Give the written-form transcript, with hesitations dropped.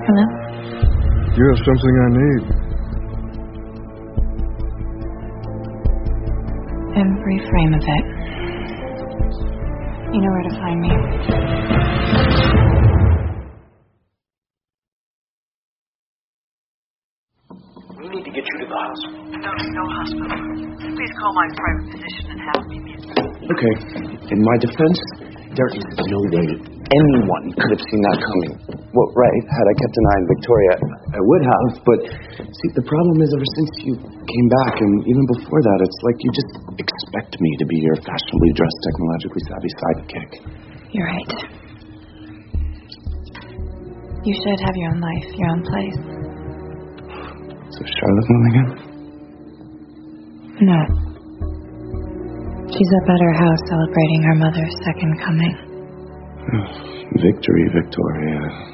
Hello? You have something I need. Every frame of it. You know where to find me. We need to get you to the hospital. No hospital. Please call my private physician and have me meet. Okay. In my defense, there is no way anyone could have seen that coming. Well, right, had I kept an eye on Victoria, I would have, but see, the problem is ever since you came back, and even before that, it's like you just expect me to be your fashionably dressed, technologically savvy sidekick. You're right. You should have your own life, your own place. So Charlotte moving in? No. She's up at her house celebrating her mother's second coming. Victory, Victoria.